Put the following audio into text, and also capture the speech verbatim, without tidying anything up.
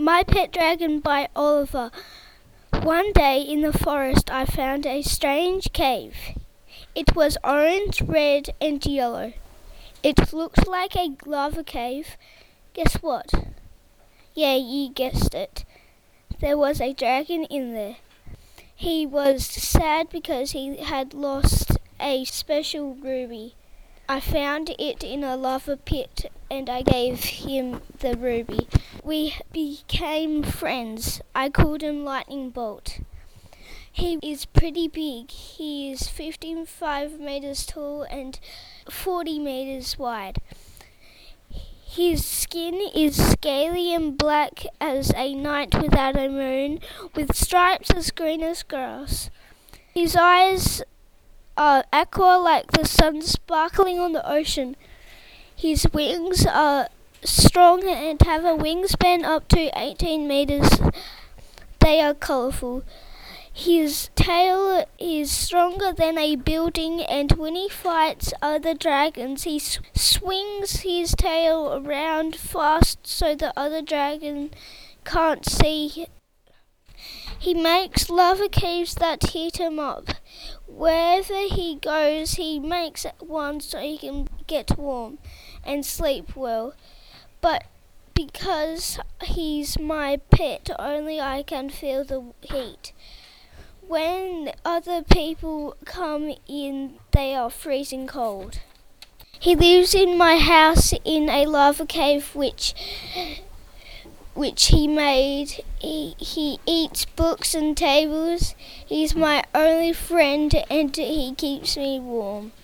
My Pet Dragon by Oliver. One day in the forest I found a strange cave. It was orange, red and yellow. It looked like a lava cave. Guess what? Yeah, you guessed it. There was a dragon in there. He was sad because he had lost a special ruby. I found it in a lava pit and I gave him the ruby. We became friends. I called him Lightning Bolt. He is pretty big. He is fifty-five meters tall and forty meters wide. His skin is scaly and black as a night without a moon, with stripes as green as grass. His eyes are aqua like the sun sparkling on the ocean. His wings are strong and have a wingspan up to eighteen meters. They are colourful. His tail is stronger than a building, and when he fights other dragons, he sw- swings his tail around fast so the other dragon can't see. He makes lava caves that heat him up. Wherever he goes, he makes one so he can get warm and sleep well. But because he's my pet, only I can feel the heat. When other people come in, they are freezing cold. He lives in my house in a lava cave which which he made. He, he eats books and tables. He's my only friend and he keeps me warm.